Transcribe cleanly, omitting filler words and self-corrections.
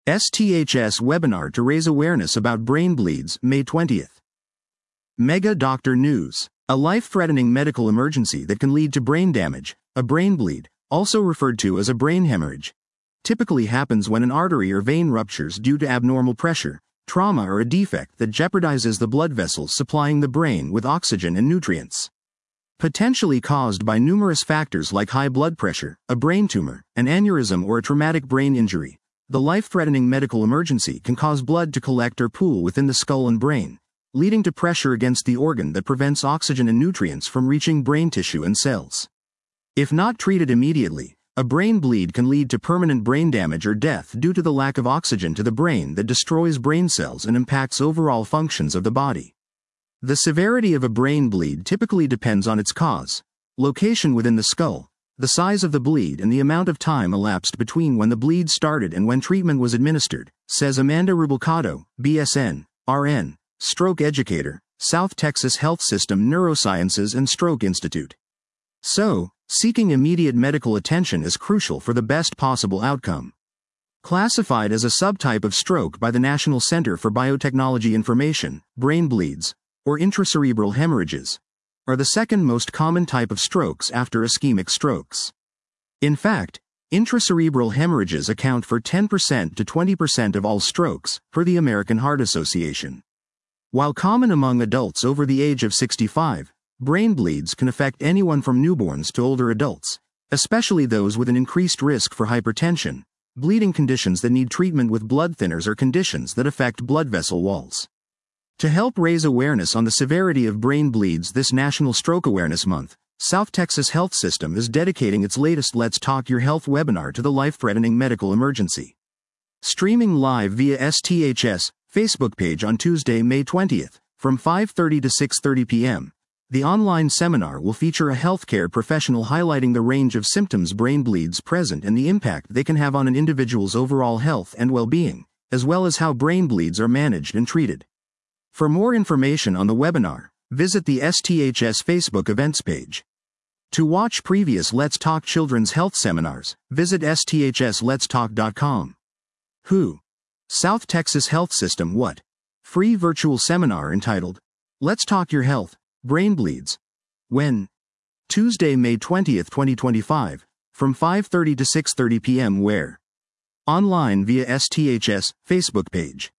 STHS webinar to raise awareness about brain bleeds, May 20th. Mega Doctor News. A life-threatening medical emergency that can lead to brain damage, a brain bleed, also referred to as a brain hemorrhage, typically happens when an artery or vein ruptures due to abnormal pressure, trauma, or a defect that jeopardizes the blood vessels supplying the brain with oxygen and nutrients. Potentially caused by numerous factors like high blood pressure, a brain tumor, an aneurysm, or a traumatic brain injury, the life-threatening medical emergency can cause blood to collect or pool within the skull and brain, leading to pressure against the organ that prevents oxygen and nutrients from reaching brain tissue and cells. If not treated immediately, a brain bleed can lead to permanent brain damage or death due to the lack of oxygen to the brain that destroys brain cells and impacts overall functions of the body. The severity of a brain bleed typically depends on its cause, location within the skull, the size of the bleed, and the amount of time elapsed between when the bleed started and when treatment was administered, says Amanda Rubalcado, BSN, RN, stroke educator, South Texas Health System Neurosciences and Stroke Institute. So, seeking immediate medical attention is crucial for the best possible outcome. Classified as a subtype of stroke by the National Center for Biotechnology Information, brain bleeds, or intracerebral hemorrhages, are the second most common type of strokes after ischemic strokes. In fact, intracerebral hemorrhages account for 10% to 20% of all strokes, per the American Heart Association. While common among adults over the age of 65, brain bleeds can affect anyone from newborns to older adults, especially those with an increased risk for hypertension, bleeding conditions that need treatment with blood thinners, or conditions that affect blood vessel walls. To help raise awareness on the severity of brain bleeds this National Stroke Awareness Month, South Texas Health System is dedicating its latest Let's Talk Your Health webinar to the life-threatening medical emergency. Streaming live via STHS Facebook page on Tuesday, May 20th, from 5:30 to 6:30 p.m., the online seminar will feature a healthcare professional highlighting the range of symptoms brain bleeds present and the impact they can have on an individual's overall health and well-being, as well as how brain bleeds are managed and treated. For more information on the webinar, visit the STHS Facebook events page. To watch previous Let's Talk Children's Health seminars, visit sthsLetsTalk.com. Who? South Texas Health System What? Free virtual seminar entitled, Let's Talk Your Health, Brain Bleeds. When? Tuesday, May 20th, 2025, from 5:30 to 6:30 p.m. Where? Online via STHS Facebook page.